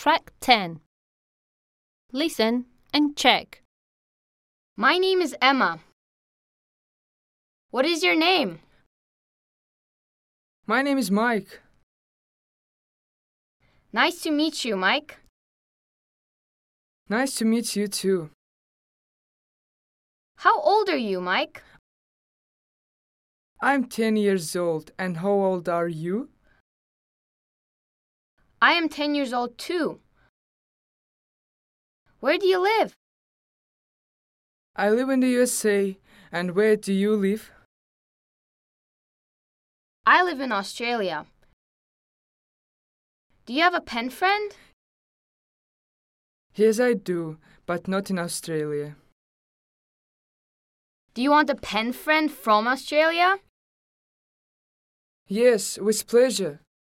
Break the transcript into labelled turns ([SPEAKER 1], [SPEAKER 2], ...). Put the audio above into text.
[SPEAKER 1] Track 10. Listen and check.
[SPEAKER 2] My name is Emma. What is your name?
[SPEAKER 3] My name is Mike.
[SPEAKER 2] Nice to meet you, Mike.
[SPEAKER 3] Nice to meet you too.
[SPEAKER 2] How old are you, Mike?
[SPEAKER 3] I'm 10 years old, and how old are you?
[SPEAKER 2] I am 10 years old too. Where do you live?
[SPEAKER 3] I live in the USA, and where do you live?
[SPEAKER 2] I live in Australia. Do you have a pen friend?
[SPEAKER 3] Yes, I do, but not in Australia.
[SPEAKER 2] Do you want a pen friend from Australia?
[SPEAKER 3] Yes, with pleasure.